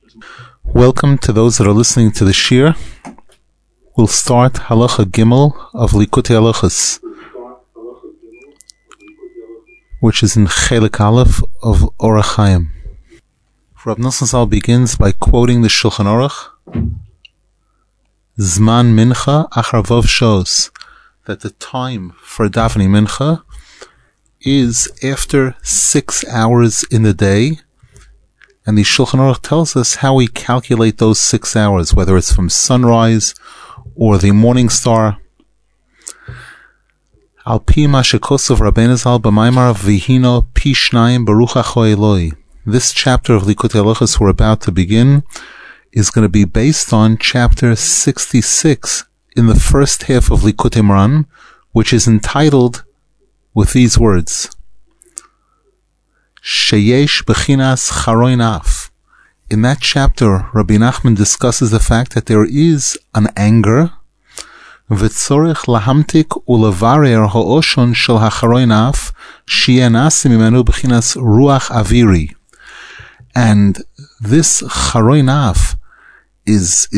Welcome to those that are listening to the Shir. We'll start Halacha Gimel of Likutei Halachos, which is in Chelik Aleph of Orach Chaim. Rav Nosson Zal begins by quoting the Shulchan Aruch, Zman Mincha Achar Vav Shos, that the time for davening Mincha is after 6 hours in the day. And the Shulchan Aruch tells us how we calculate those 6 hours, whether it's from sunrise or the morning star. Al pi ma shekosov Rabbeinu Zal b'maimar v'hino pi shnayim baruch acho Eloi. This chapter of Likutei Halachos we're about to begin is going to be based on chapter 66 in the first half of Likutei Moharan, which is entitled with these words, Sheyesh Bechinas Charoin Af. In that chapter, Rabbi Nachman discusses the fact that there is an anger, V'tzorech lahamtik ulevarer ha'oshon shel hacharoin af, sheyeh nasi mimenu bechinas ruach aviri. And this charoin af is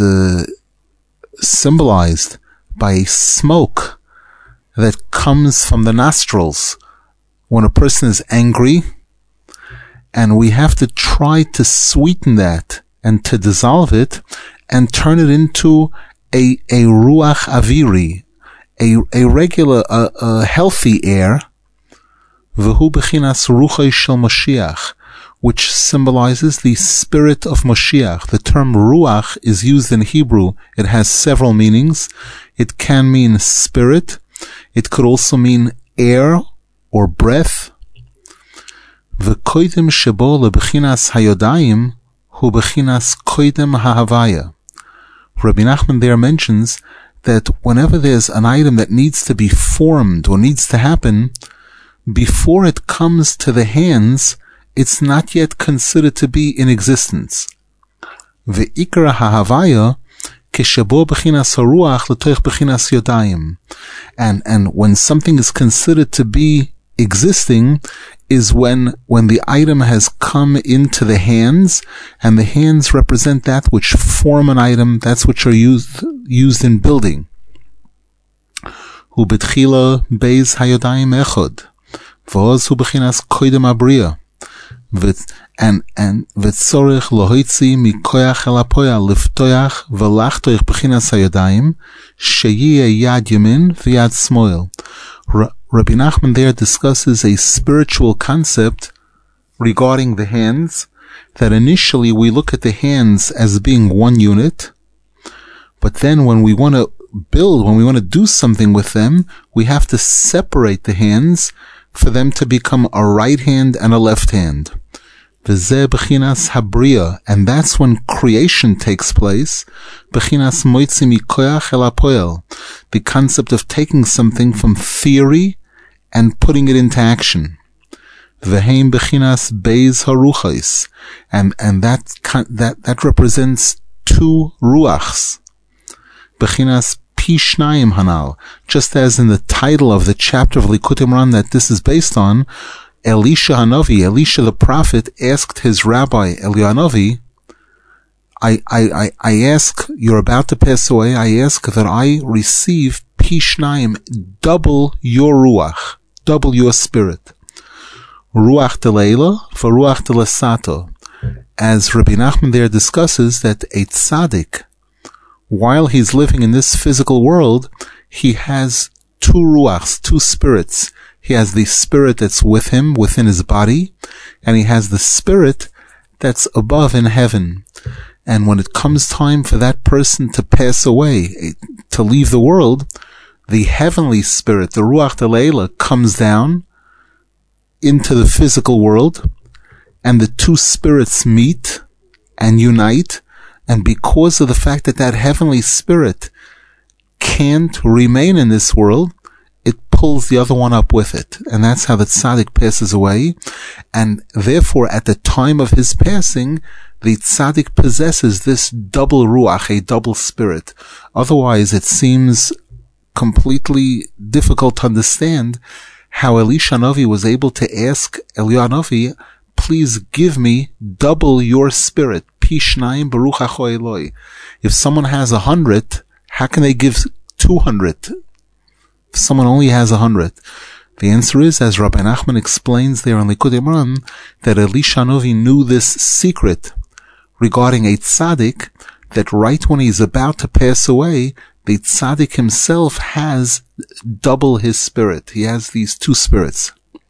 symbolized by a smoke that comes from the nostrils when a person is angry. And we have to try to sweeten that and to dissolve it and turn it into a ruach aviri, a regular, healthy air, v'hu bechinas ruchai shel Mashiach, which symbolizes the spirit of Mashiach. The term ruach is used in Hebrew. It has several meanings. It can mean spirit. It could also mean air or breath. V'koidem shebo lebechinas hayodayim hu bechinas koidem hahavaya. Rabbi Nachman there mentions that whenever there's an item that needs to be formed or needs to happen, before it comes to the hands, it's not yet considered to be in existence. Ve'ikra hahavaya keshebo bechinas haruach letoich bechinas yodayim. And when something is considered to be existing is when the item has come into the hands, and the hands represent that which form an item, that's which are used in building. Hu betchila beis hayodayim echod, v'oz hu bechinas koidem abriya, and v'tzorech lohitzi mikoyach el hapoyal liftoyach v'lachtoich bechinas hayodayim sheyeh yad yamin v'yad smoil. Rabbi Nachman there discusses a spiritual concept regarding the hands, that initially we look at the hands as being one unit, but then when we want to build, when we want to do something with them, we have to separate the hands for them to become a right hand and a left hand. V'zeh bechinas habriya, and that's when creation takes place. Bechinas moitzi mikoyach el hapoel, the concept of taking something from theory and putting it into action. V'heim bechinas beis haruchais, and that represents two ruachs. Bechinas pi shnayim hanal, just as in the title of the chapter of Likutei Moharan that this is based on, Elisha Hanavi, Elisha the prophet, asked his rabbi Eliyahu Hanavi, I ask, you're about to pass away, I ask that I receive pi shnayim, double your ruach, double your spirit. Ruach delayla for ruach delasato. As Rabbi Nachman there discusses that a tzaddik, while he's living in this physical world, he has two ruachs, two spirits. He has the spirit that's with him, within his body, and he has the spirit that's above in heaven. And when it comes time for that person to pass away, to leave the world, the heavenly spirit, the Ruach Delayla, comes down into the physical world, and the two spirits meet and unite, and because of the fact that that heavenly spirit can't remain in this world, it pulls the other one up with it. And that's how the tzaddik passes away. And therefore, at the time of his passing, the tzaddik possesses this double ruach, a double spirit. Otherwise, it seems completely difficult to understand how Elisha Hanavi was able to ask Eliyahu Hanavi, please give me double your spirit, pi shnayim baruch acho Eloi. If someone has 100, how can they give 200? If someone only has 100. The answer is, as Rabbi Nachman explains there on Likutei Moharan, that Elisha Novi knew this secret regarding a tzaddik, that right when he's about to pass away, the tzaddik himself has double his spirit. He has these two spirits.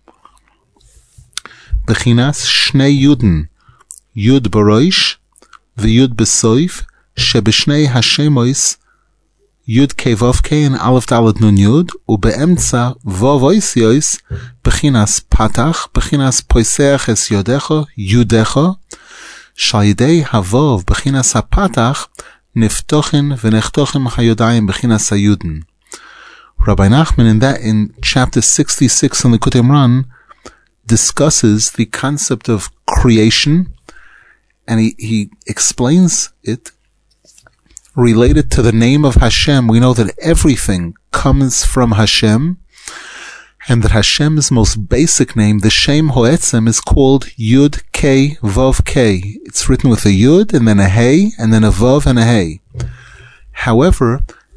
Bechinas Shnei Yuden, Yud Baroish, v'Yud Besoif, shebeshnei Hashemois, Yud Kei Vav Kei and Aleph Dalet Nun Yud, ubeemtza Vav Ois Yois, bechinas Patach, bechinas Poiseach Es Yodecha, Yudecha, Shayidei Havav, bechinas HaPatach, Niftochin v'Nechtochim HaYodayim, bechinas HaYuden. Rabbi Nachman in chapter 66 in the Likutei Moharan discusses the concept of creation, and he explains it related to the name of Hashem. We know that everything comes from Hashem, and that Hashem's most basic name, the Shem Ho'etzem, is called Yud Kei Vav Kei. It's written with a Yud and then a Hey and then a Vav and a Hey. However,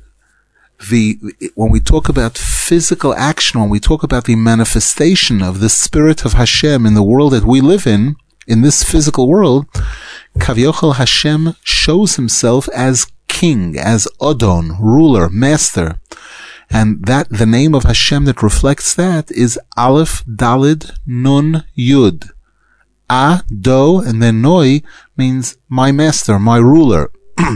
when we talk about physical action, when we talk about the manifestation of the Spirit of Hashem in the world that we live in this physical world, Kavyochel Hashem shows himself as king, as Adon, ruler, master. And that the name of Hashem that reflects that is Aleph Dalid Nun Yud. A, Do, and then Noi means my master, my ruler.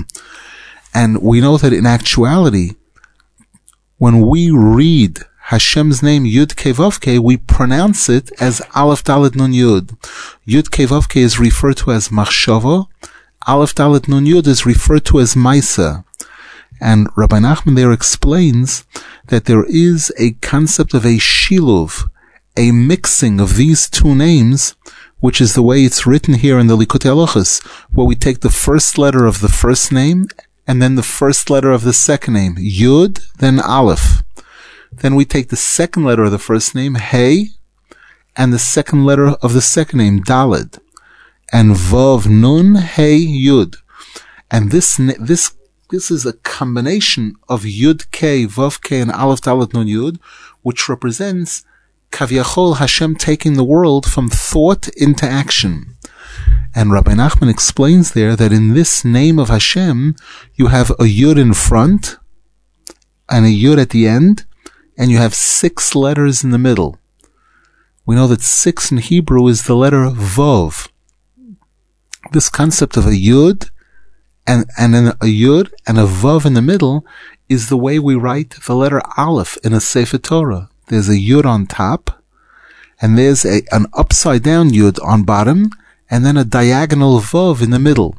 And we know that in actuality, when we read Hashem's name Yud Kei Vav Kei, we pronounce it as Aleph Dalet Nun Yud. Yud Kei Vav Kei is referred to as Machshava. Aleph Dalet Nun Yud is referred to as Maisa. And Rabbi Nachman there explains that there is a concept of a shiluv, a mixing of these two names, which is the way it's written here in the Likutei Halachos, where we take the first letter of the first name and then the first letter of the second name, Yud, then Aleph. Then we take the second letter of the first name, Hey, and the second letter of the second name, Daled, and Vav Nun Hey Yud. And this is a combination of Yud Kei, Vav Kei, and Aleph Dalet Nun Yud, which represents Kavyachol Hashem taking the world from thought into action. And Rabbi Nachman explains there that in this name of Hashem, you have a Yud in front and a Yud at the end, and you have 6 letters in the middle. We know that 6 in Hebrew is the letter Vav. This concept of a Yud and then a Yud and a Vav in the middle is the way we write the letter Aleph in a Sefer Torah. There's a Yud on top, and there's an upside down Yud on bottom, and then a diagonal Vav in the middle.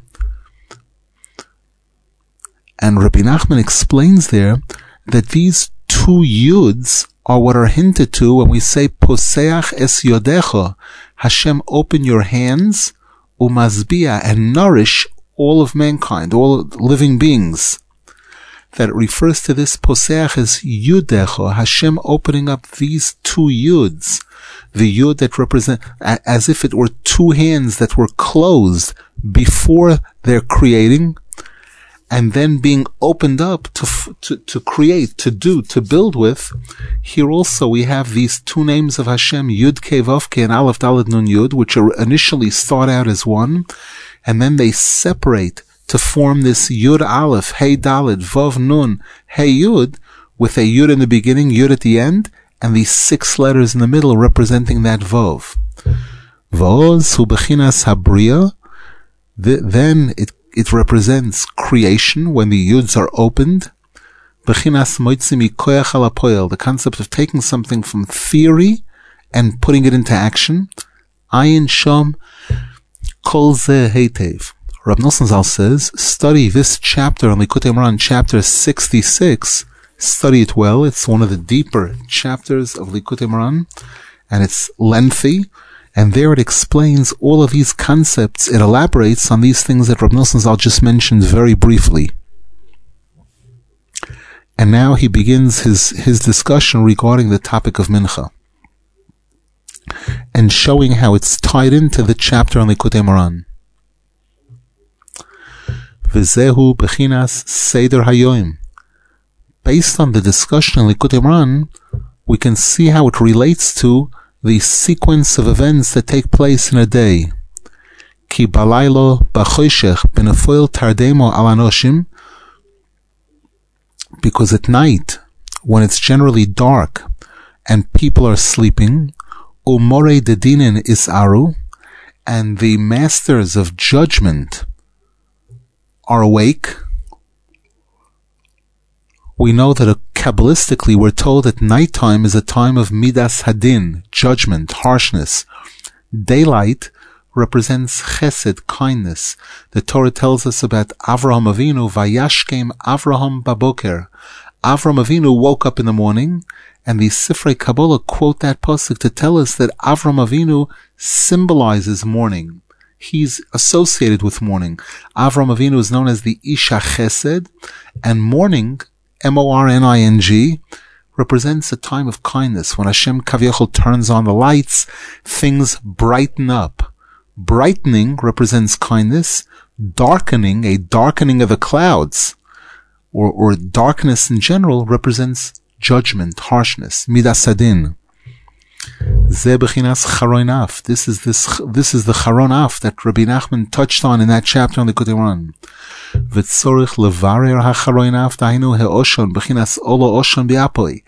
And Rabbi Nachman explains there that these 2 Yuds are what are hinted to when we say Poseach es Yodecha, Hashem, open your hands, umazbia, and nourish all of mankind, all living beings. That it refers to this Poseach as Yudecha, Hashem opening up these 2 Yuds, the Yud that represent, as if it were 2 hands that were closed before they're creating, and then being opened up to create, to do, to build with. Here also we have these 2 names of Hashem, Yud Kei Vav Kei and Aleph Dalet Nun Yud, which are initially start out as one, and then they separate to form this Yud Aleph, Hey Dalet, Vav Nun, Hey Yud, with a Yud in the beginning, Yud at the end, and these 6 letters in the middle representing that Vav. V'oz hu bechinas habriya. Then it represents creation when the Yuds are opened. Bechinas moitzi mikoyach al hapoel, the concept of taking something from theory and putting it into action. Ayin shom kol ze heitev. Rab Nosson Zal says, study this chapter on Likutei Moharan, chapter 66. Study it well. It's one of the deeper chapters of Likutei Moharan, and it's lengthy. And there it explains all of these concepts. It elaborates on these things that Rab Nosson Zal just mentioned very briefly. And now he begins his discussion regarding the topic of Mincha, and showing how it's tied into the chapter on Likutei Moharan. V'zehu bechinas seder hayoim. Based on the discussion in Likutei Moharan, we can see how it relates to the sequence of events that take place in a day. Ki balaylo b'choshech b'nefoil tardemo al anoshim, because at night, when it's generally dark and people are sleeping, umorei dedinin isaru, and the masters of judgment are awake. We know that Kabbalistically we're told that nighttime is a time of midas hadin, judgment, harshness. Daylight represents chesed, kindness. The Torah tells us about Avraham Avinu, vayashkem Avraham baboker. Avraham Avinu woke up in the morning, and the Sifrei Kabbalah quote that pasuk to tell us that Avraham Avinu symbolizes morning. He's associated with morning. Avraham Avinu is known as the Isha Chesed, and morning, morning, represents a time of kindness. When Hashem Kaviyachol turns on the lights, things brighten up. Brightening represents kindness. Darkening, a darkening of the clouds, or darkness in general, represents judgment, harshness, midas hadin. Ze bechinas charoinaf. This is the charonaf that Rabbi Nachman touched on in that chapter on the Likutei Moharan. V'tzorich levarer hacharoinaf dainu heoshon bechinas olo oshon biapoi.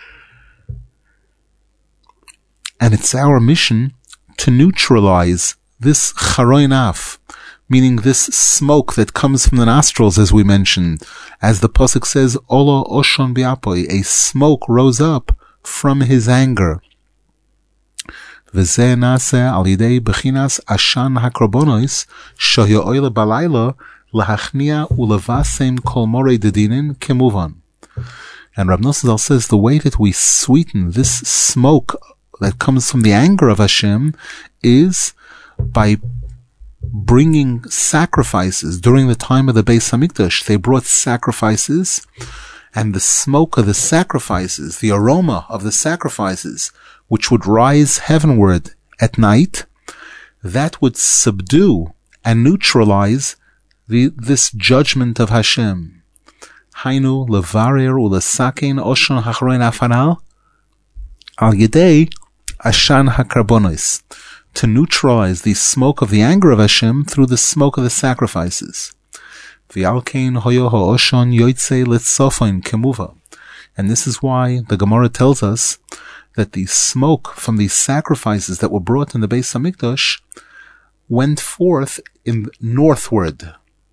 And it's our mission to neutralize this charoinaf, meaning this smoke that comes from the nostrils, as we mentioned. As the pasuk says, olo oshon biapoi, a smoke rose up from his anger. V'zeh naseh al yidei bechinas ashan hakrobonos shoyoyle balayla lahachnia ulevasem kol morei dedinin kemuvan. And Rav Nosson Zal says the way that we sweeten this smoke that comes from the anger of Hashem is by bringing sacrifices. During the time of the Beis Hamikdash, they brought sacrifices, and the smoke of the sacrifices, the aroma of the sacrifices, which would rise heavenward at night, that would subdue and neutralize this judgment of Hashem. Hainu levarer ulesakein oshon hachroin afanal al yedei ashan hakarbonos, to neutralize the smoke of the anger of Hashem through the smoke of the sacrifices. V'alkein hoyo ha'oshon yoytze litzofin kemuva. And this is why the Gemara tells us that the smoke from these sacrifices that were brought in the Beis Hamikdash went forth in northward.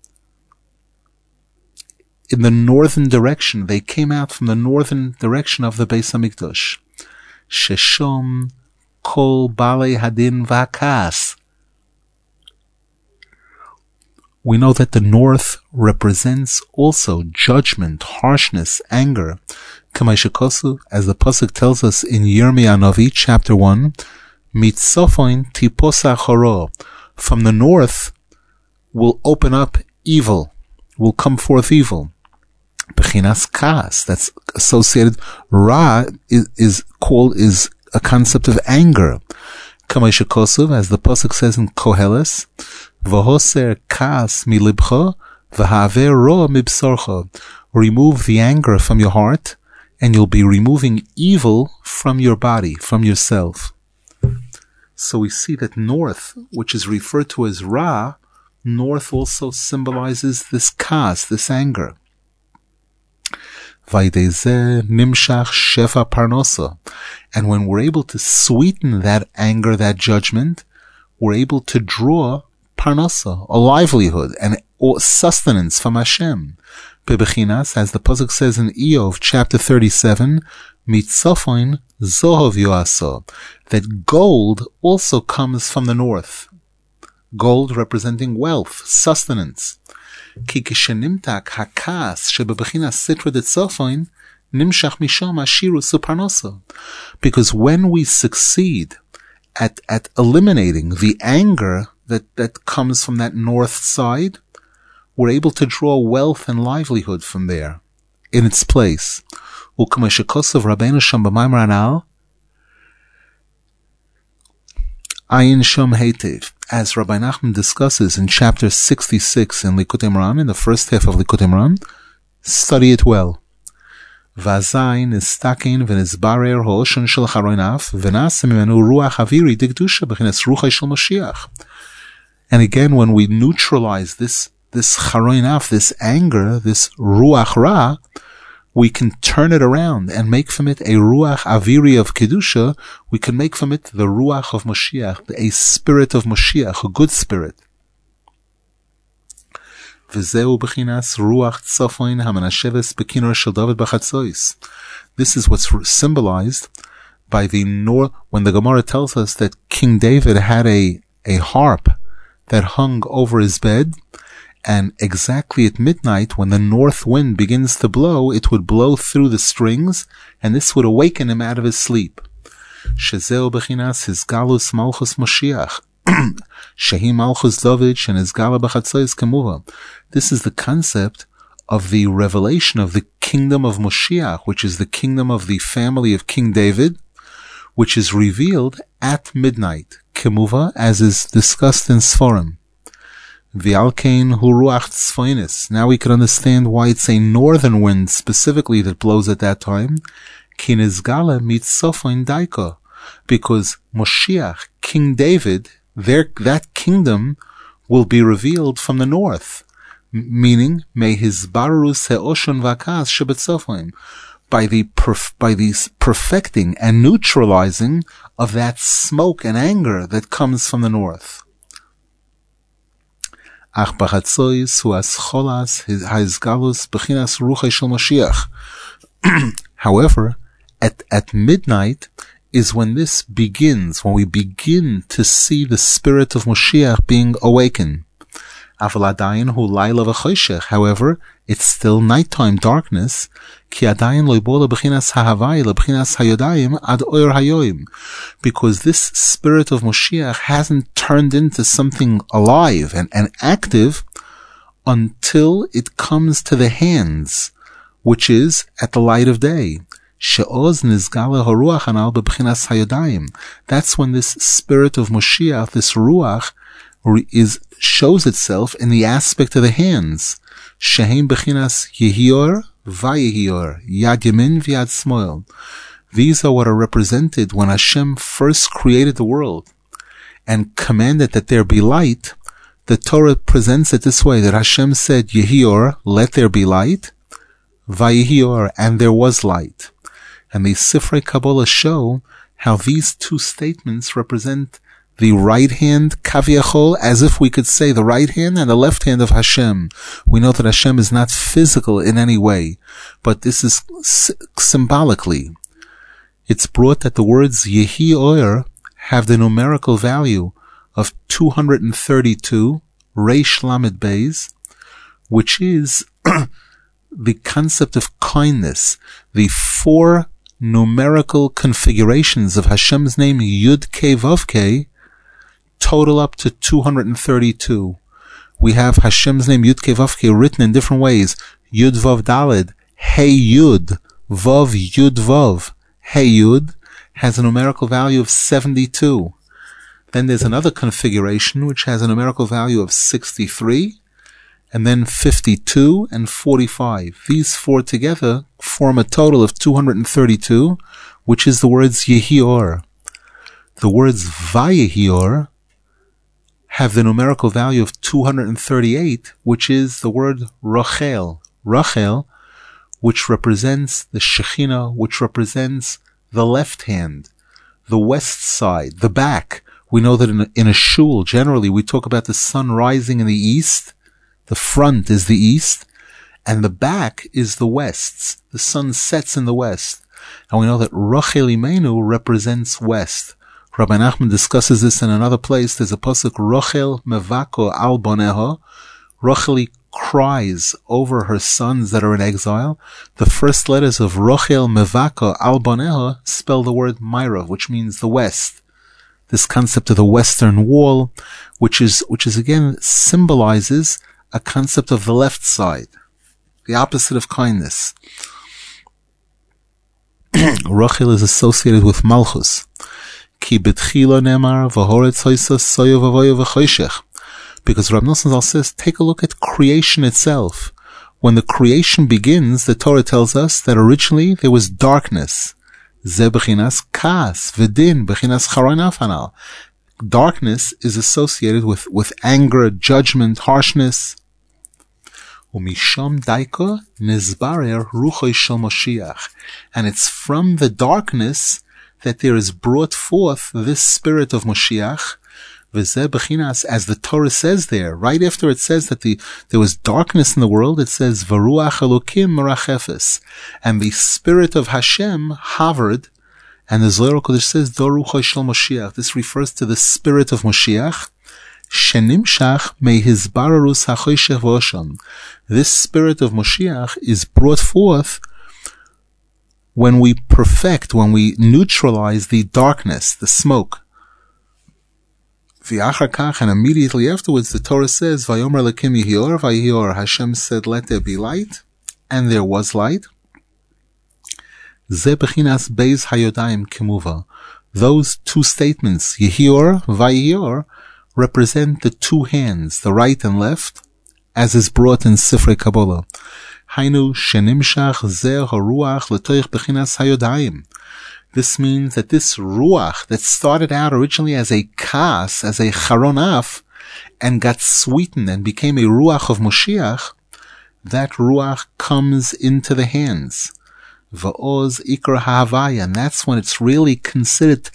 In the northern direction. They came out from the northern direction of the Beis Hamikdash. Sheshom kol balei hadin v'hakas. We know that the north represents also judgment, harshness, anger. K'maishakosu, as the pasuk tells us in Yirmiyah Navi, chapter 1, Mitzofoin tiposa choro. From the north will open up evil, will come forth evil. Bechinas kas, that's associated. Ra is a concept of anger. K'maishakosu, as the pasuk says in Koheles, V'hoser kas milibcha v'haver ro mibsorcha. Remove the anger from your heart, and you'll be removing evil from your body, from yourself. So we see that north, which is referred to as Ra, north also symbolizes this kas, this anger. Vaydezeh nimshach shefa parnosa. And when we're able to sweeten that anger, that judgment, we're able to draw parnosa, a livelihood, and sustenance from Hashem. Bebechinas, as the pasuk says in Eov, chapter 37, mitzofoin zohov yoaso, that gold also comes from the north. Gold representing wealth, sustenance. Ki kishenimtak hakas shebebechinas sitra detzofoin nimshach misham ashiru suparnosa. Because when we succeed at eliminating the anger that comes from that north side, we're able to draw wealth and livelihood from there, in its place. U'k'meshekosov Rabbeinu Sham b'Maimar Anal, Ayin Shom Heitev. as Rabbi Nachman discusses in chapter 66 in Likutei Moharan, in the first half of Likutei Moharan. Study it well. V'azayin nistakin v'nizbarer ha'oshon shel charoinaf v'naseh mimenu ruach aviri d'kedusha b'chinas ruchai shel Mashiach. And again, when we neutralize this charoinaf, this anger, this ruach ra, we can turn it around and make from it a ruach aviri of kedusha. We can make from it the ruach of Mashiach, a spirit of Mashiach, a good spirit. V'zeu b'chinas ruach tzofoin hamanasheves b'kinor shel David b'chatzois. This is what's symbolized by the north, when the Gemara tells us that King David had a harp that hung over his bed, and exactly at midnight, when the north wind begins to blow, it would blow through the strings, and this would awaken him out of his sleep. Shezeu b'chinas hisgalus malchus Mashiach. Shehi malchus David shenizgala b'chatzois kemuva. This is the concept of the revelation of the kingdom of Mashiach, which is the kingdom of the family of King David, which is revealed at midnight, kemuva, as is discussed in Sforim. V'alkein hu ruach tzfoinis. Now we can understand why it's a northern wind specifically that blows at that time. Ki nizgala mitzofoin daika. Because Mashiach, King David, that kingdom will be revealed from the north. Meaning, may his barus he'oshon v'akas shebetzofoim. By the perfecting and neutralizing of that smoke and anger that comes from the north. Ach b'chatzois hu ascholas ha'izgalus b'chinas ruchai shel Mashiach. However, at midnight is when this begins, when we begin to see the spirit of Mashiach being awakened. However, it's still nighttime darkness, because this spirit of Mashiach hasn't turned into something alive and active until it comes to the hands, which is at the light of day. That's when this spirit of Mashiach, this ruach, shows itself in the aspect of the hands. Shehem bechinas yehior vayehior, yad yamin v'yad smoil. These are what are represented when Hashem first created the world and commanded that there be light. The Torah presents it this way, that Hashem said, Yehior, let there be light, vayehior, and there was light. And the Sifrei Kabbalah show how these two statements represent the right hand, kaviyachol, as if we could say the right hand and the left hand of Hashem. We know that Hashem is not physical in any way, but this is symbolically. It's brought that the words Yehi Oyer have the numerical value of 232, Reish Lamed Beis, which is the concept of kindness. The four numerical configurations of Hashem's name, Yud Kei Vav Kei, total up to 232. We have Hashem's name, Yud Kei Vav Kei, written in different ways. Yud Vav Daled, Hey Yud, Vav Yud Vav. Hey Yud has a numerical value of 72. Then there's another configuration which has a numerical value of 63, and then 52 and 45. These four together form a total of 232, which is the words Yehior. The words Vayehior have the numerical value of 238, which is the word Rachel. Rachel, which represents the Shekhinah, which represents the left hand, the west side, the back. We know that in a shul, generally, we talk about the sun rising in the east. The front is the east, and the back is the west. The sun sets in the west. And we know that Rachel Imenu represents west. Rabbi Nachman discusses this in another place. There's a pasuk, Rachel mevako al boneha. Rachel cries over her sons that are in exile. The first letters of Rachel mevako al boneha spell the word Myra, which means the west. This concept of the western wall, which is again symbolizes a concept of the left side, the opposite of kindness. Rachel is associated with Malchus. Ki betchila nemar v'horetz hoisa soyo v'voyo v'choshech. Because Rav Nosson Zal says, take a look at creation itself. When the creation begins, the Torah tells us that originally there was darkness. Ze b'chinas kas v'din b'chinas charon afanal. Darkness is associated with anger, judgment, harshness. Umisham daika nizbarer ruchoi shel Moshiach. And it's from the darkness that there is brought forth this spirit of Moshiach. V'zeh b'chinas, as the Torah says there, right after it says that there was darkness in the world, it says, V'ruach Elokim merachefes. And the spirit of Hashem hovered. And the Zohar Kodesh says, Do ruchoi shel Moshiach. This refers to the spirit of Moshiach. Shenimshach mehizbararus hachoshech v'osham. This spirit of Moshiach is brought forth when we perfect, when we neutralize the darkness, the smoke. V'achar kach, and immediately afterwards the Torah says, Vayomer Elokim yihior, vayihior. Hashem said, let there be light, and there was light. Ze bechinas beis hayodayim kemuva. Those two statements, yihior, vayihior, represent the two hands, the right and left, as is brought in Sifrei Kabbalah. Hainu shenimshach ze haruach letoich bechinas hayodayim. This means that this ruach that started out originally as a kas, as a charonaf, and got sweetened and became a ruach of Moshiach, that ruach comes into the hands. Va'oz ikra ha'havaya, and that's when it's really considered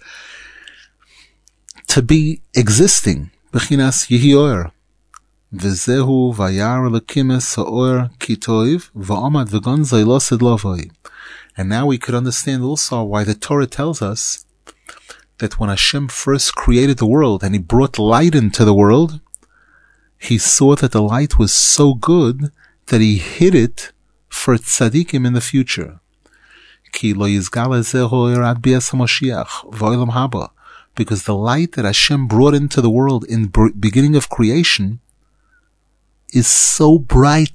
to be existing. Bechinas yihior. V'zehu vayar lekimes ha'or kitoiv, va'amad v'gonzai lo sedlovoi. And now we could understand also why the Torah tells us that when Hashem first created the world and He brought light into the world, He saw that the light was so good that He hid it for tzaddikim in the future. Ki lo yizgala zeho ad bias HaMoshiach v'olam haba. Because the light that Hashem brought into the world in the beginning of creation is so bright.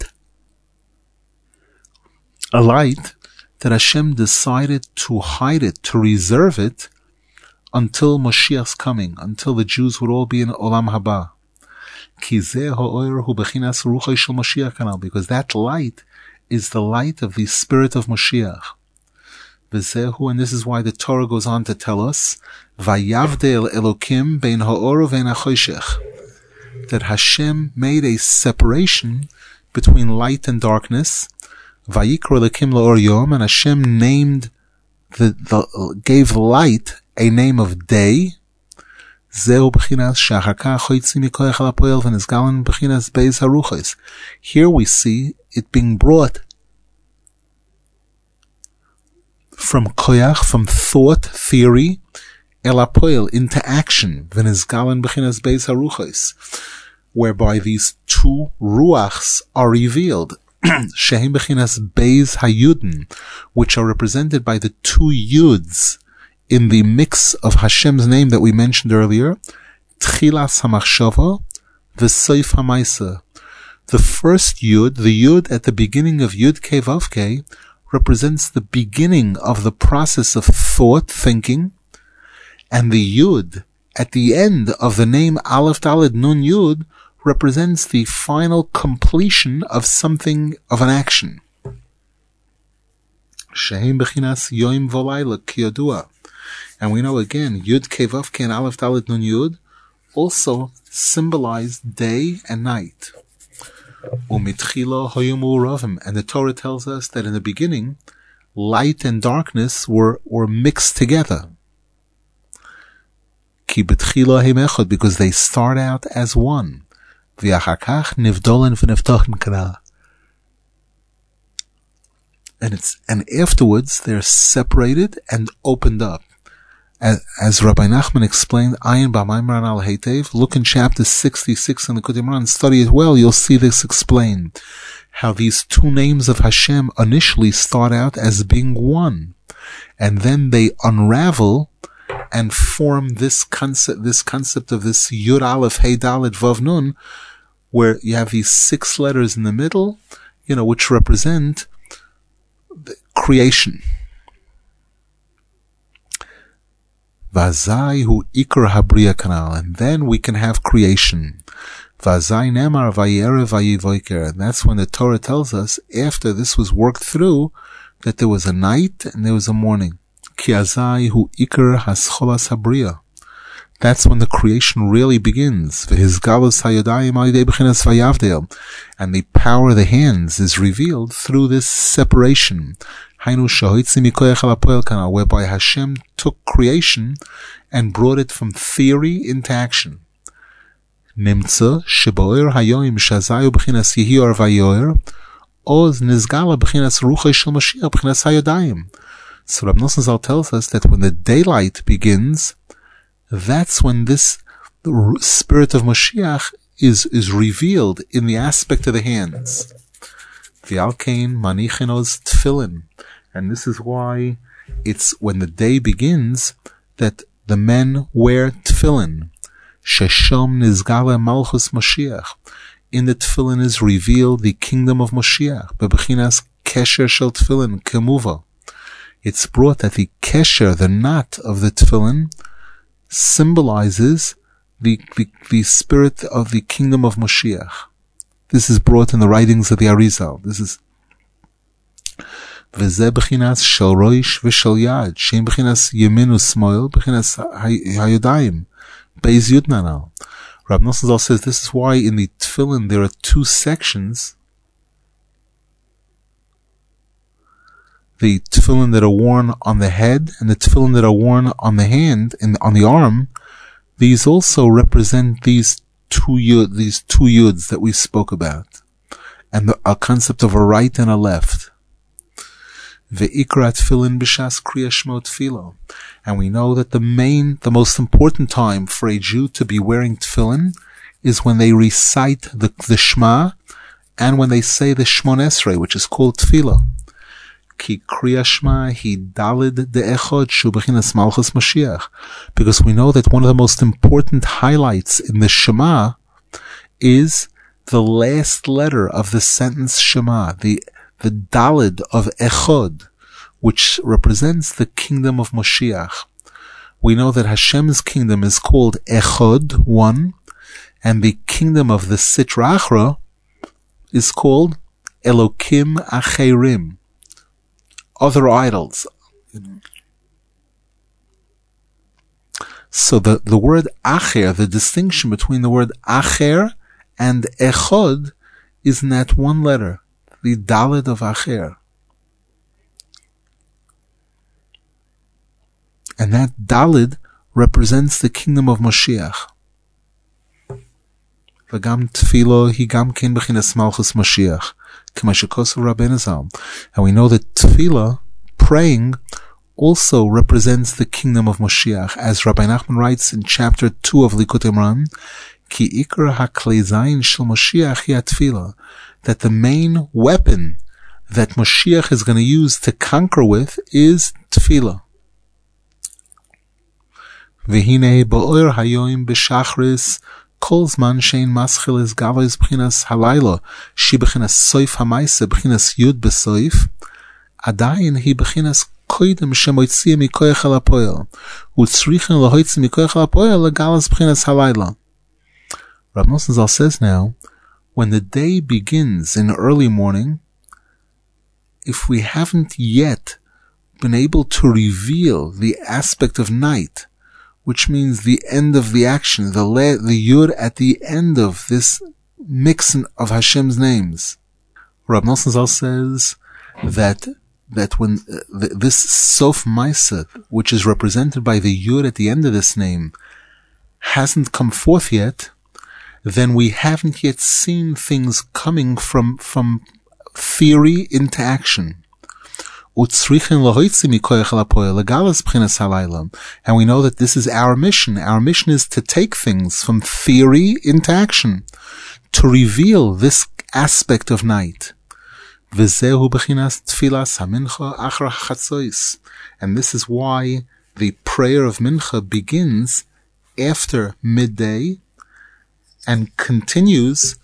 A light that Hashem decided to hide it, to reserve it, until Moshiach's coming, until the Jews would all be in Olam Haba. Because that light is the light of the spirit of Moshiach. And this is why the Torah goes on to tell us, Vayavdel Elokim bein ha'or uvein ha'choshech, that Hashem made a separation between light and darkness. Vayikra Elokim la'or yom, and Hashem named gave light a name of day. Zeu b'chinas shachaka choytzi mikoyach al ha'poel v'nizgalan b'chinas beis haruchos. Here we see it being brought from koyach, from thought, theory, el ha'poel, into action, v'nizgalan b'chinas beis haruchos, whereby these two ruachs are revealed. Shehem bechinas beis hayudin, which are represented by the two yuds in the mix of Hashem's name that we mentioned earlier, Tchilas HaMachshava, V'Soif HaMaisa. The first yud, the yud at the beginning of Yud Kei Vav Kei, represents the beginning of the process of thought, thinking, and the yud at the end of the name Aleph Daled Nun Yud represents the final completion of something, of an action. Shehem bechinas yoim v'layla kiyodua. And we know again, Yud Kei Vav Kei and Aleph Daled Nun Yud also symbolize day and night. Umitchila hoyu mu'uravim. And the Torah tells us that in the beginning, light and darkness were mixed together. Ki betchila heim echad, because they start out as one. V'achakach nivdolen v'niftochen kana. And afterwards they're separated and opened up. As Rabbi Nachman explained, Ayin B'Maimar Al Heitev, look in chapter 66 in the Likutei Moharan and study it well, you'll see this explained. How these two names of Hashem initially start out as being one. And then they unravel and form this concept of this Yud Aleph Hey Dalet Vav Nun, where you have these 6 letters in the middle, which represent creation. Vazai hu ikar habriya kanal, and then we can have creation. Vazai nemar vayere vayivoiker, and that's when the Torah tells us, after this was worked through, that there was a night and there was a morning. Ki azai hu ikar hascholas habriya. That's when the creation really begins. V'hizgalus hayodayim alidei b'chinas vayavdel, and the power of the hands is revealed through this separation. Hainu shahoitzi mikoyach al hapoel kanal, whereby Hashem took creation and brought it from theory into action. Nimtza sheboer hayoim shazayu b'chinas yehior vayoer, oz nizgala b'chinas ruchay shel Mashiach b'chinas hayodayim. So Rab Nosson Zal tells us that when the daylight begins, that's when this the spirit of Mashiach is revealed in the aspect of the hands. V'alkein manichenos tefillin, and this is why it's when the day begins that the men wear tefillin. Sheshom nizgala malchus Mashiach. In the tefillin is revealed the kingdom of Mashiach. Bebechinas kesher shel tefillin kemuva. It's brought that the kesher, the knot of the tefillin, symbolizes the spirit of the kingdom of Mashiach. This is brought in the writings of the Arizal. This is V'zeh b'chinas shel roish v'shel yad, shein b'chinas yemin u'smoil, b'chinas hayodayim, beis yud nanal. Rab Nosson Zal says this is why in the tefillin there are two sections. The tefillin that are worn on the head and the tefillin that are worn on the hand and on the arm, these also represent these two yuds that we spoke about, and a concept of a right and a left. Ve'ikra tefillin b'shas kriya shmo tefillah, and we know that the most important time for a Jew to be wearing tefillin is when they recite the Shema and when they say the Shmon Esrei, which is called tefillah. Ki kriya shma hi dalid de'echod shu b'chinas malchus Mashiach, because we know that one of the most important highlights in the Shema is the last letter of the sentence Shema, the dalid of echod, which represents the kingdom of Mashiach. We know that Hashem's kingdom is called echod, one, and the kingdom of the Sitra Achra is called Elokim Acherim, other idols. So the word acher, the distinction between the word acher and echod is in that one letter, the dalid of acher. And that dalid represents the kingdom of Mashiach. V'gam tefilo hi gam ken b'chinas malchus Mashiach. And we know that tefillah, praying, also represents the kingdom of Mashiach, as Rabbi Nachman writes in chapter 2 of Likutei Moharan, Ki ikar haklei zayin shel Mashiach hi tefillah, that the main weapon that Mashiach is going to use to conquer with is tefillah. V'hinei bo'or hayoim b'shachris Kol zman shein maschil is gavos b'chinas halayla, she b'chinas soif hamaisa b'chinas yud b'soif, adayin hi b'chinas koidem shemoitzia mikoyach al hapoel, utzrichen lahoitzi mikoyach al hapoel legalas b'chinas halayla. Rab Nosson Zal says now, when the day begins in the early morning, if we haven't yet been able to reveal the aspect of night, which means the end of the action, the yud at the end of this mixing of Hashem's names. Rab Nosson Zal says that when this Sof Maisa, which is represented by the yud at the end of this name, hasn't come forth yet, then we haven't yet seen things coming from theory into action. And we know that this is our mission. Our mission is to take things from theory into action, to reveal this aspect of night. And this is why the prayer of Mincha begins after midday and continues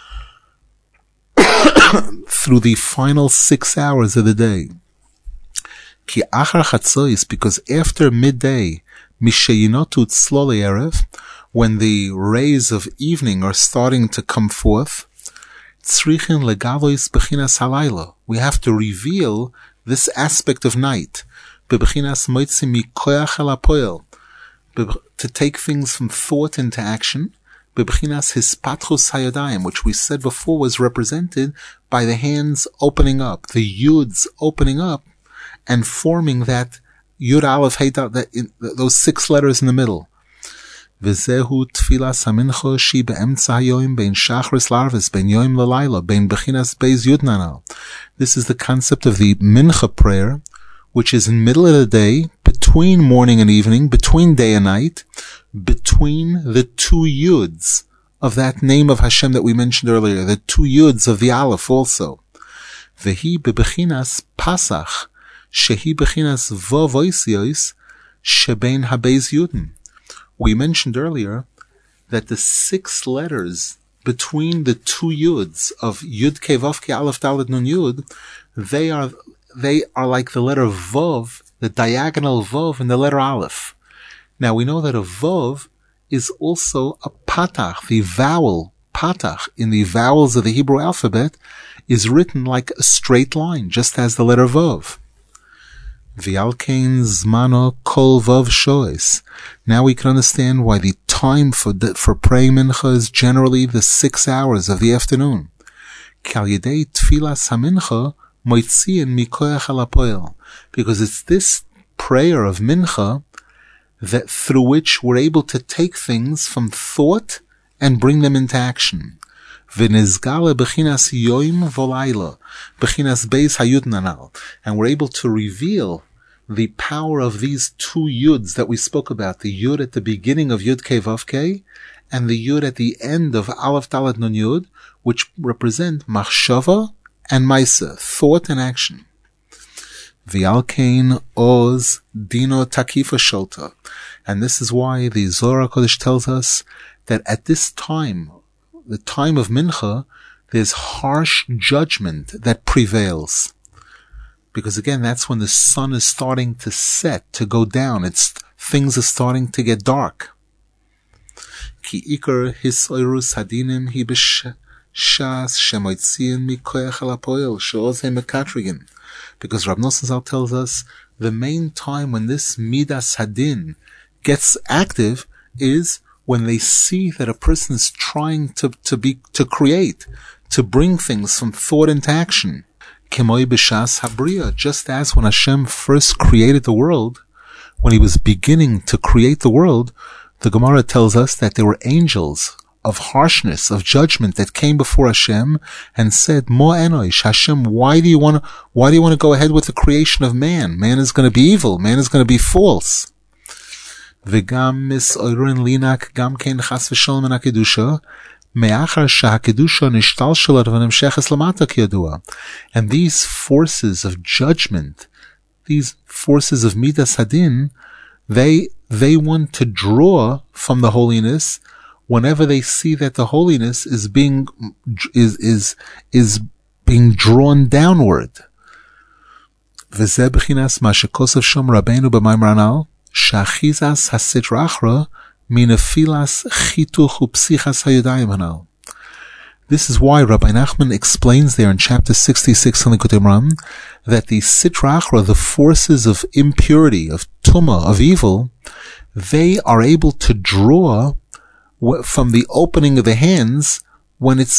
through the final 6 hours of the day. Ki achar chatzois, because after midday, Misheyinotu tzlolei erev, when the rays of evening are starting to come forth, tzrichin legalois bechinas halayla. We have to reveal this aspect of night. Bebechinas moitzi mikoyach el hapoel, to take things from thought into action. Bebechinas hispatchus hayadayim, which we said before was represented by the hands opening up, the yuds opening up, and forming that yud aleph hey those 6 letters in the middle. V'zehu tfilas hamincha shi be'emtza hayoim bein shachris larvis bein yoim lalayla bein bechinas beis yud nanal. This is the concept of the mincha prayer, which is in the middle of the day, between morning and evening, between day and night, between the 2 yuds of that name of Hashem that we mentioned earlier, the 2 yuds of the aleph also. Vehi bebechinas pasach shehi bechinas vav oisiyos shebein habeis yudin. We mentioned earlier that the 6 letters between the 2 yuds of yud ke vav ke aleph dalet nun yud, they are like the letter vav, the diagonal vav in the letter aleph. Now we know that a vav is also a patach, the vowel patach in the vowels of the Hebrew alphabet is written like a straight line, just as the letter vav. V'alkein zmano kol vav shoes. Now we can understand why the time for praying mincha is generally the 6 hours of the afternoon. K'al yedei tfilas hamincha moitziin mikoyach el hapoel, because it's this prayer of mincha that through which we're able to take things from thought and bring them into action. V'nizgale bechinas yoim volayla, bechinas beis hayud nanal, and we're able to reveal the power of these 2 yuds that we spoke about, the yud at the beginning of yud ke vav ke, and the yud at the end of aleph dalet nun yud, which represent machshava and maisa, thought and action. V'alkein oz dino takifa sholta, and this is why the Zohar HaKadosh tells us that at this time, the time of mincha, there's harsh judgment that prevails. Because again, that's when the sun is starting to set, to go down. Things are starting to get dark. Ki ikar hisoirus hadinim hi b'shas shemoitziin mikoyach el hapoel she'oz he mekatrigin. Because Rav Nosson Zal tells us the main time when this midas hadin gets active is when they see that a person is trying to create, to bring things from thought into action. Kemoi b'shas habriya, just as when Hashem first created the world, when he was beginning to create the world, the Gemara tells us that there were angels of harshness, of judgment that came before Hashem and said, Mo enoish, Hashem, why do you want to go ahead with the creation of man? Man is going to be evil. Man is going to be false. V'gam misoirin linak gam ken chas v'sholem min hakedusha, me'achar shehakedusha nishtalshel v'nemsheches lamata kiyadua. And these forces of judgment, these forces of midas hadin, they want to draw from the holiness whenever they see that the holiness is being drawn downward. V'zeh b'chinas ma shekosav shom Rabbeinu b'maimar anal, shachizas hasitra achra minafilas chituch upsichas hayodayim hanal. This is why Rabbi Nachman explains there in chapter 66 in the Likutei Moharan that the sitra achra, the forces of impurity, of tumah, of evil, they are able to draw from the opening of the hands when it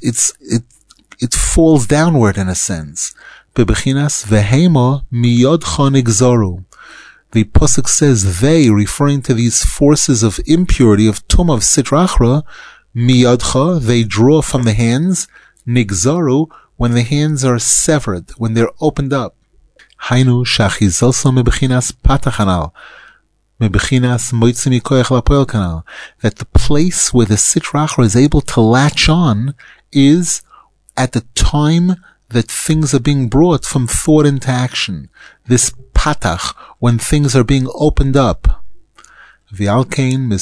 falls downward in a sense. Bebechinas vehema miyodcha nigzoru. The pasuk says they, referring to these forces of impurity, of tumah, of sitra achra, miyodcha, they draw from the hands, nigzoru, when the hands are severed, when they're opened up. Hainu shachizalso mebechinas patachanal. That the place where the sitra achra is able to latch on is at the time that things are being brought from thought into action. This patach, when things are being opened up. And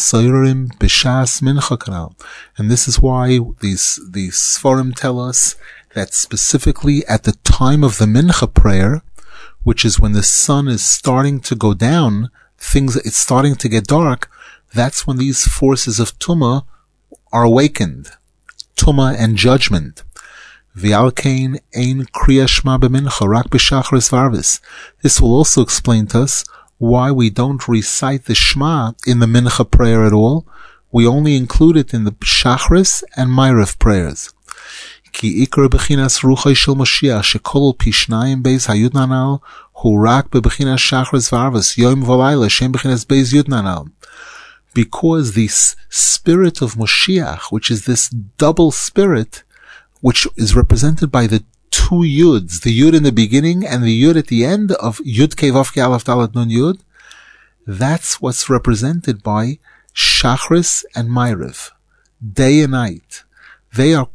this is why these Sforim tell us that specifically at the time of the mincha prayer, which is when the sun is starting to go down, it's starting to get dark, that's when these forces of Tumah are awakened. Tumah and judgment. V'alkein ein kriya shema b'mincha rak b'shachris v'arvis. This will also explain to us why we don't recite the Shema in the Mincha prayer at all. We only include it in the Shachris and Ma'ariv prayers. Ki ikar b'chinas ruchai shel Moshiach shekolol pi shnayim beis hayud nanal hu rak b'chinas Shachris v'arvis yom v'layla shem b'chinas beis yud nanal. Because the spirit of Moshiach, which is this double spirit, which is represented by the two yuds, the yud in the beginning and the yud at the end of yud kei vav kei alaf dalet nun yud, that's what's represented by Shachris and Ma'ariv, day and night. They are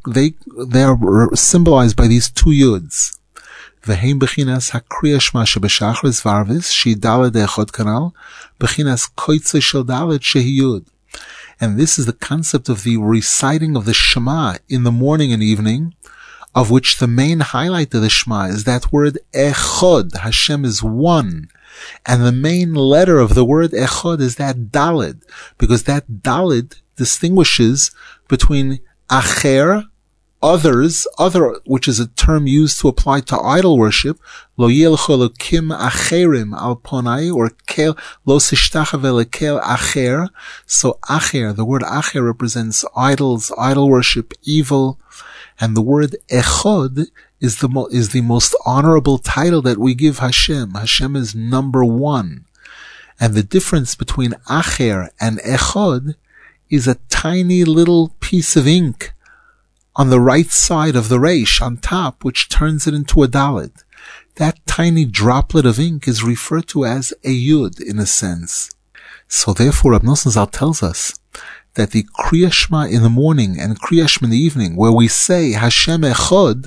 symbolized by these two yuds. V'heim b'chinas hakriya shema shebeshachris v'arvis she dalet echod kanal b'chinas koitze shel dalet shehi yud. And this is the concept of the reciting of the Shema in the morning and evening, of which the main highlight of the Shema is that word Echod. Hashem is one. And the main letter of the word Echod is that Daled, because that Daled distinguishes between Acher, others, which is a term used to apply to idol worship, Lo yelchu elokim acherim al ponai, or kel lo sishtachav elekel acher. So Acher, the word Acher represents idols, idol worship, evil. And the word Echod is the most honorable title that we give Hashem. Hashem is number one. And the difference between Acher and Echod is a tiny little piece of ink on the right side of the Reish, on top, which turns it into a Dalet. That tiny droplet of ink is referred to as a Yud, in a sense. So therefore, Rab Nosson Zal tells us that the Kriya Shema in the morning and Kriya Shema in the evening, where we say Hashem Echod,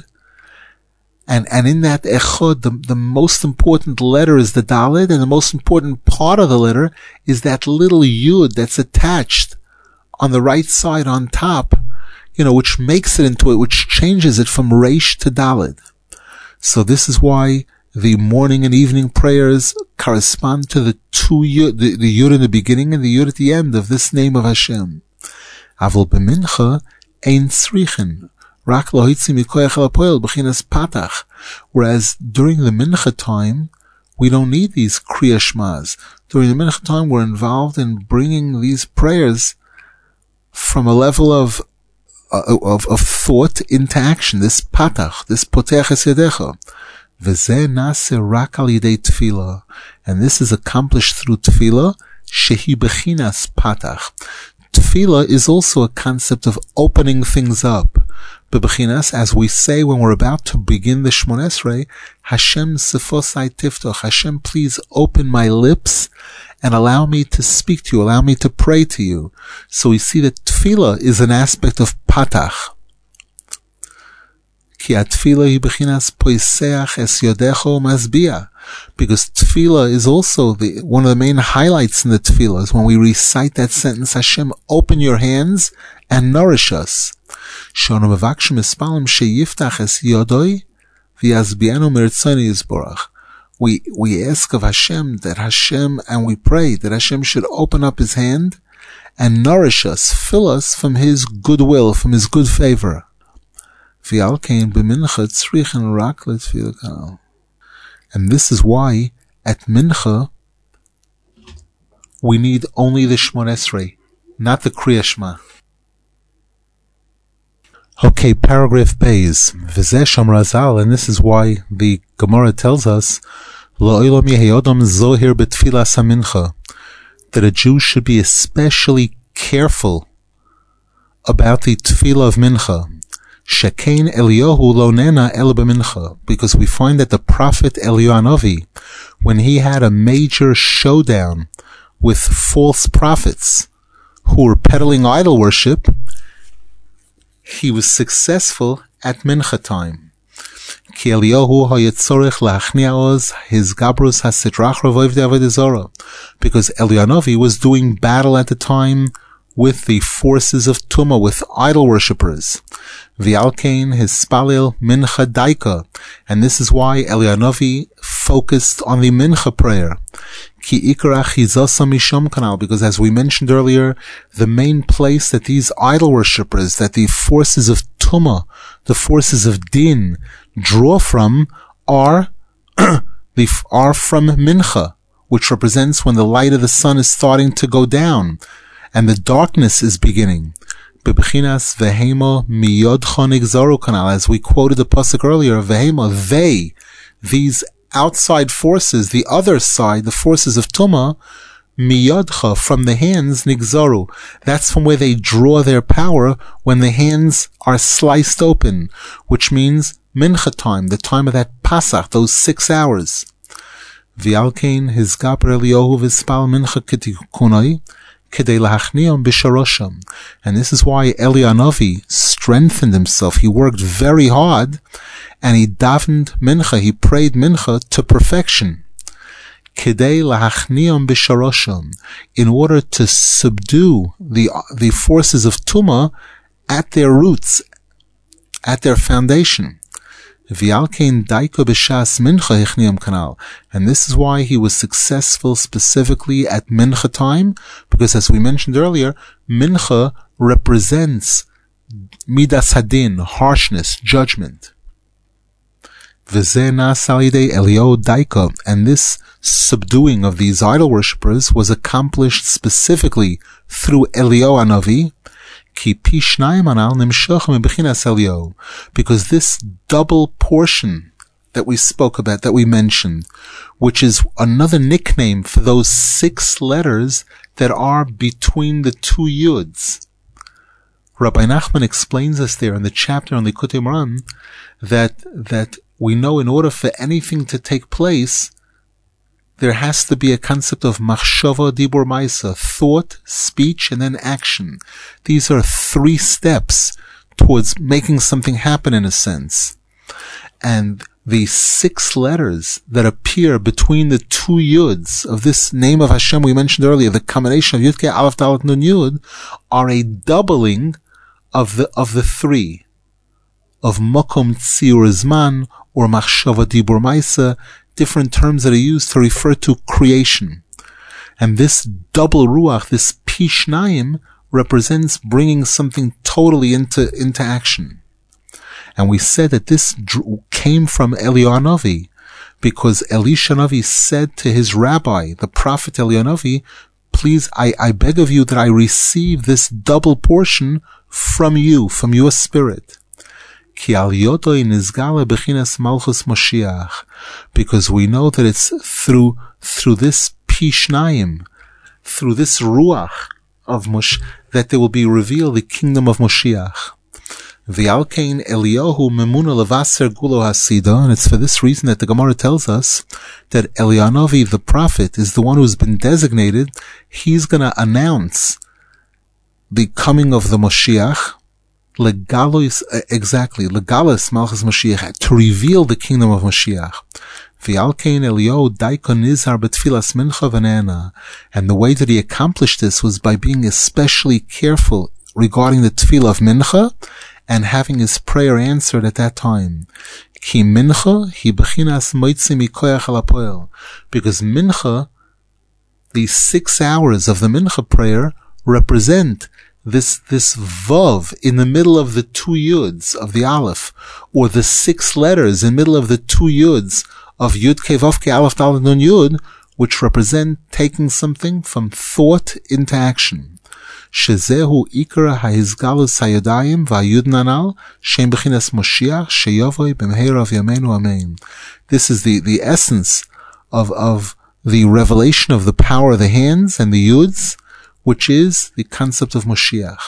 and in that Echod, the most important letter is the Dalet, and the most important part of the letter is that little Yud that's attached on the right side on top, which makes it into it, which changes it from Reish to Dalet. So this is why the morning and evening prayers correspond to the two Yud, the Yud in the beginning and the Yud at the end of this name of Hashem. Avol b'mincha ein tzrichen, rak lo hitzi mikoyach ha'poel b'chinas patach. Whereas during the mincha time, we don't need these kriya shmas. During the mincha time, we're involved in bringing these prayers from a level of thought into action. This patach, this potech es yadecha. V'zeh nase rak al yidei tefillah. And this is accomplished through tefillah, shehi bechinas patach. Tefillah is also a concept of opening things up. Bebechinas, as we say when we're about to begin the Shmon Esrei, Hashem sefosai tiftoch. Hashem, please open my lips and allow me to speak to you, allow me to pray to you. So we see that tefillah is an aspect of patach. Ki atfila hi bechinas poiseach es yodecho mazbia. Because tefillah is also one of the main highlights in the tefillah is when we recite that sentence, Hashem, open your hands and nourish us. Shono mevakshim espalim sheyiftach es yodoi v'yazbianu meritzoni yizborach. We ask of Hashem and we pray that Hashem should open up His hand and nourish us, fill us from His goodwill, from His good favor. V'alkein b'mincha tzrichen rak l'tefillah kanal. And this is why at Mincha we need only the Shmon Esrei, not the Kriya Shema. Okay, paragraph Beis. V'zeh Shomar Zal, and this is why the Gemara tells us Lo'olam yehei odom zohir b'tfilas hamincha, that a Jew should be especially careful about the tefillah of Mincha. Shekein Eliyahu lo nena el b'mincha, because we find that the prophet Eliyahu Hanavi, when he had a major showdown with false prophets who were peddling idol worship, he was successful at Mincha time. Ki Eliyahu hayetzorech lachniaoz his gabrus hasidrach ravoivde avodah zarah, because Eliyahu Hanavi was doing battle at the time with the forces of Tumah, with idol worshippers. V'alkein his spalil mincha daika, and this is why Eliyahu Hanavi focused on the mincha prayer. Because as we mentioned earlier, the main place that these idol worshippers, that the forces of Tumah, the forces of Din, draw from are from Mincha, which represents when the light of the sun is starting to go down and the darkness is beginning. Bebechinas vehema miyodcha nigzaru kanal, as we quoted the pasuk earlier, vehema, these outside forces, the other side, the forces of Tumah, miyodcha, from the hands, nigzaru. That's from where they draw their power when the hands are sliced open, which means mincha time, the time of that Pasach, those 6 hours. V'alkein hizgaper Eliyahu v'spal mincha k'tikunai k'dei lahachniam b'sharosham. And this is why Eli Hanavi strengthened himself. He worked very hard, and he davened mincha, he prayed mincha to perfection. K'dei lahachniam b'sharosham, in order to subdue the forces of Tumah at their roots, at their foundation. And this is why he was successful specifically at Mincha time, because as we mentioned earlier, Mincha represents Midas Hadin, harshness, judgment. And this subduing of these idol worshippers was accomplished specifically through Eliyahu Hanavi, because this double portion that we spoke about, that we mentioned, which is another nickname for those 6 letters that are between the 2 yuds. Rabbi Nachman explains us there in the chapter on Likutei Moharan that we know in order for anything to take place, there has to be a concept of machshava, dibur, maisa, thought, speech, and then action. These are 3 steps towards making something happen in a sense. And the 6 letters that appear between the 2 yuds of this name of Hashem we mentioned earlier, the combination of Yud Kei Aleph Dalet Nun Yud, are a doubling of the 3 of Makom Tziur Zman or Machshava Dibur Maisa, different terms that are used to refer to creation. And this double ruach, this pishnayim, represents bringing something totally into action. And we said that this came from Eliyahu Hanavi, because Elisha Hanavi said to his rabbi, the prophet Eliyahu Hanavi, please, I beg of you that I receive this double portion from you, from your spirit. Because we know that it's through this pishnayim, through this ruach of Moshe, that there will be revealed the kingdom of Moshiach. V'alkein Eliyahu memuna levaser gulo hasida, and it's for this reason that the Gemara tells us that Eliyahu Hanavi, the prophet, is the one who's been designated. He's going to announce the coming of the Moshiach, legalos malchus Mashiach, to reveal the kingdom of Mashiach. V'alkein Eliyahu daikon nizhar betfilas mincha v'nena, and the way that he accomplished this was by being especially careful regarding the tefillah of mincha and having his prayer answered at that time. Ki mincha hi bechinas moitzi mikoyach al hapoel, because mincha, these 6 hours of the mincha prayer, represent this vav in the middle of the 2 yuds of the aleph, or the 6 letters in the middle of the 2 yuds of yud kei vav kei aleph dalet nun yud, which represent taking something from thought into action. Shezehu ikra ha'izgalus hayadayim va'yud nanal shem bechinas Moshiach sheyovoi b'mheirav yameinu amen. This is the essence of the revelation of the power of the hands and the yuds, which is the concept of Moshiach,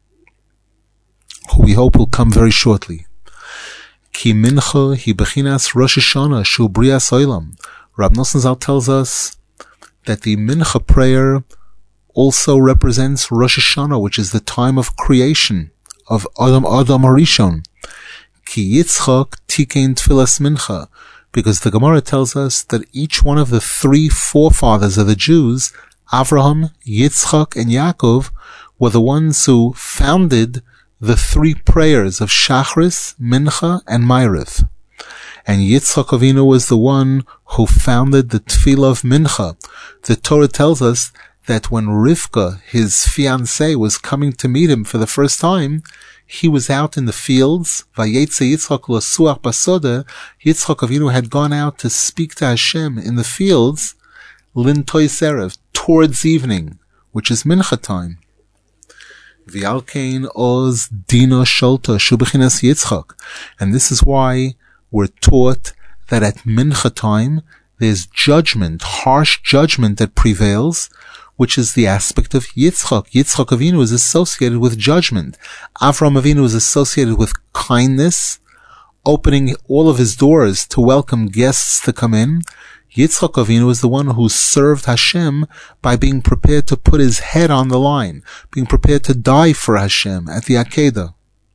who we hope will come very shortly. Ki mincha hi bechinas Rosh Hashanah shu brias olam. Rab Nosson Zal tells us that the mincha prayer also represents Rosh Hashanah, which is the time of creation of Adam Harishon. Ki Yitzchak tikein tfilas mincha, because the Gemara tells us that each one of the 3 forefathers of the Jews, Avraham, Yitzchak, and Yaakov, were the ones who founded the 3 prayers of Shachris, Mincha, and Ma'ariv. And Yitzchak Avinu was the one who founded the Tefillah of Mincha. The Torah tells us that when Rivka, his fiancée, was coming to meet him for the first time, he was out in the fields. Vayetze Yitzchak lasuach basoda. Yitzchak Avinu had gone out to speak to Hashem in the fields, lintoy serev, towards evening, which is Mincha time. V'alkein oz dino sholta shubechinas Yitzchak. And this is why we're taught that at Mincha time, there's judgment, harsh judgment that prevails, which is the aspect of Yitzchak. Yitzchak Avinu is associated with judgment. Avram Avinu is associated with kindness, opening all of his doors to welcome guests to come in. Yitzchak Avinu is the one who served Hashem by being prepared to put his head on the line, being prepared to die for Hashem at the Akedah,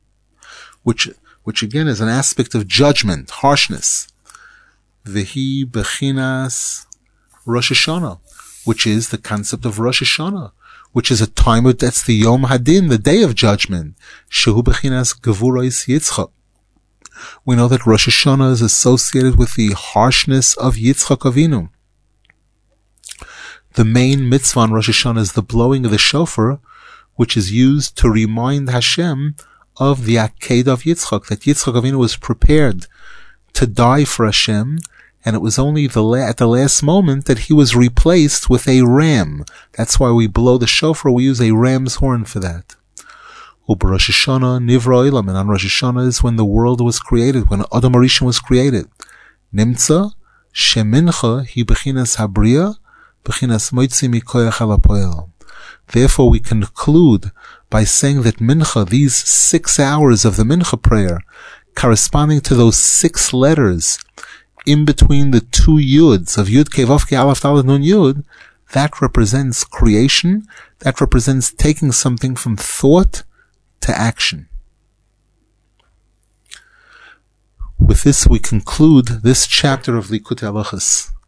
which again is an aspect of judgment, harshness. Vehi bechinas Rosh Hashanah, which is the concept of Rosh Hashanah, which is a time that's the Yom Hadin, the day of judgment. Shehu bechinas gevuros Yitzchak. We know that Rosh Hashanah is associated with the harshness of Yitzchak Avinu. The main mitzvah on Rosh Hashanah is the blowing of the shofar, which is used to remind Hashem of the Akedah of Yitzchak, that Yitzchak Avinu was prepared to die for Hashem, and it was only at the last moment that he was replaced with a ram. That's why we blow the shofar, we use a ram's horn for that. Rosh Hashanah Nivra Olam, and on Rosh Hashanah is when the world was created, when Adam Harishon was created. Nimtza shemincha hi bechinas habriya, bechinas moitzi mikoyach halapoel. Therefore, we conclude by saying that Mincha, these 6 hours of the Mincha prayer, corresponding to those 6 letters in between the 2 Yuds of Yud Kei Vav Kei Aleph Daled Nun Yud, that represents creation, that represents taking something from thought to action. With this, we conclude this chapter of Likutei Halachos.